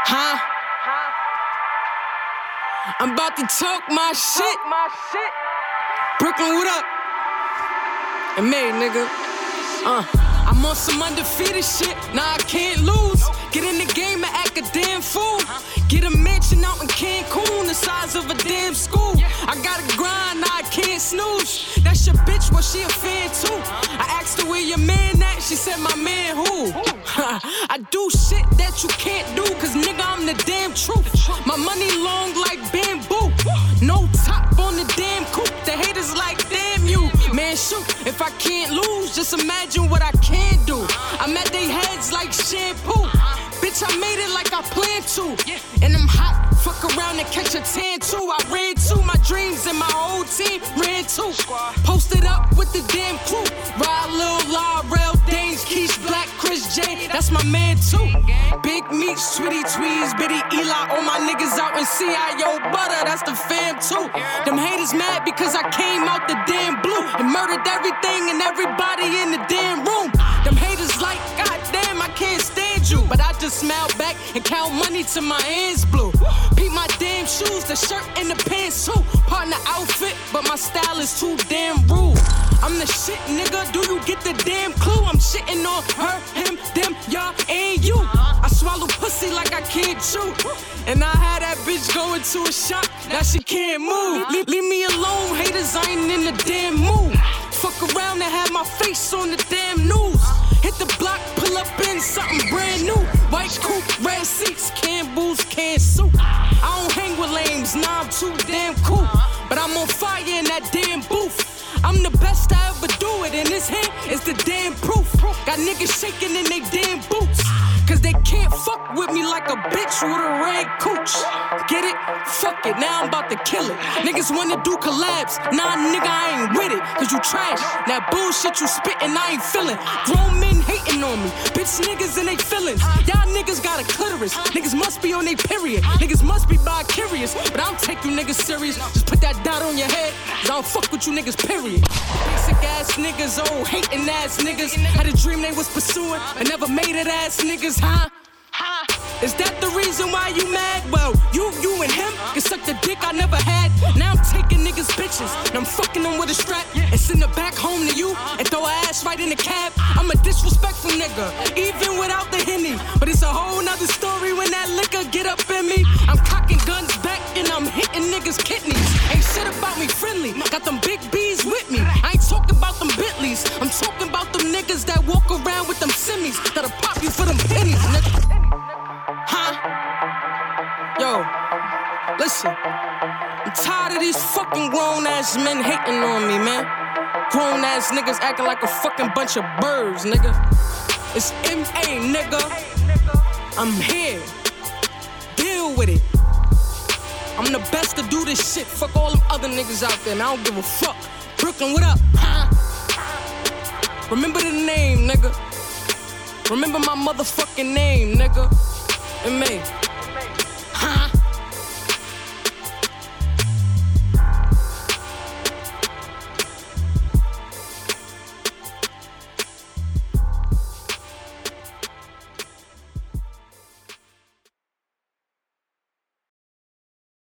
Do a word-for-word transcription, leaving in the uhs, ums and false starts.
Huh? I'm about to talk my shit. Brooklyn, what up? And May, nigga. Uh, I'm on some undefeated shit. Nah, I can't lose. Get in the game and act a damn fool. Get a mansion out in Cancun, the size of a damn school. I gotta grind, nah, I can't snooze. That's your bitch, well, she a fan too. I asked her where your man at, she said my man who? I do shit that you can't do, cause nigga, I'm the damn truth. My money long like bamboo. No top on the damn coupe. The haters like, damn you. Man, shoot, if I can't lose, just imagine what I can do. I'm at they heads like shampoo. Bitch, I made it like I planned to. And I'm hot, fuck around and catch a tan too. I ran too, my dreams and my whole team ran too. Posted up with the damn crew. Ride Lil La, Rail Danes, Keish Black, Chris J, that's my man too. Big Meech, Twitty Tweez, Biddy Eli, all my niggas out in C I O Butter, that's the fam too. Them haters mad because I came out the damn blue and murdered everything and everybody in the damn room. Them haters like, goddamn, I can't stand you. But I just smile back and count money till my hands blue. Beat my damn shoes, the shirt and the pants too. Partner outfit, but my style is too damn rude. I'm the shit, nigga, do you get the damn clue? I'm shitting on her, him, them, y'all, and you. I swallow pussy like I can't chew. And I had that bitch go into a shop, now she can't move. Le- leave me alone, haters, I ain't in the damn mood. Fuck around and have my face on the damn news. Hit the block, pull up in something brand new. White coupe, red seats, can booze, can soup. I don't hang with lames, nah, I'm too damn cool. But I'm on fire in that damn booth. I'm the best I ever do it, and this here is the damn proof. Got niggas shaking in they damn boots. Cause they can't fuck with me like a bitch with a red cooch. Get it? Fuck it, now I'm about to kill it. Niggas wanna do collabs, nah nigga I ain't with it. Cause you trash, that bullshit you spittin' I ain't feelin'. Grown men hating on me, bitch niggas and they feelings. Y'all niggas got a clitoris, niggas must be on they period. Niggas must be bi-curious, but I don't take you niggas serious. Just put that dot on your head, cause I don't fuck with you niggas period. Basic ass niggas, old hating ass niggas. Had a dream they was pursuing, but never made it ass niggas. Huh? Is that the reason why you mad? Well, you, you and him can suck the dick I never had. Now I'm taking niggas bitches, and I'm fucking them with a strap and send her back home to you and throw her ass right in the cab. I'm a disrespectful nigga, even without the Henny. But it's a whole nother story when that liquor get up in me. I'm cocking guns back and I'm hitting niggas' kidneys. Ain't shit about me friendly, got them big B's with me. I ain't talking about them Bentleys, I'm talking about them niggas that walk around with them semis that'll pop you for them pennies, nigga. Huh? Yo, listen. I'm tired of these fucking grown ass men hating on me, man. Grown ass niggas acting like a fucking bunch of birds, nigga. It's M A, nigga. I'm here. Deal with it. I'm the best to do this shit. Fuck all them other niggas out there, man. I don't give a fuck. Brooklyn, what up? Huh? Remember the name, nigga. Remember my motherfucking name, nigga. And me.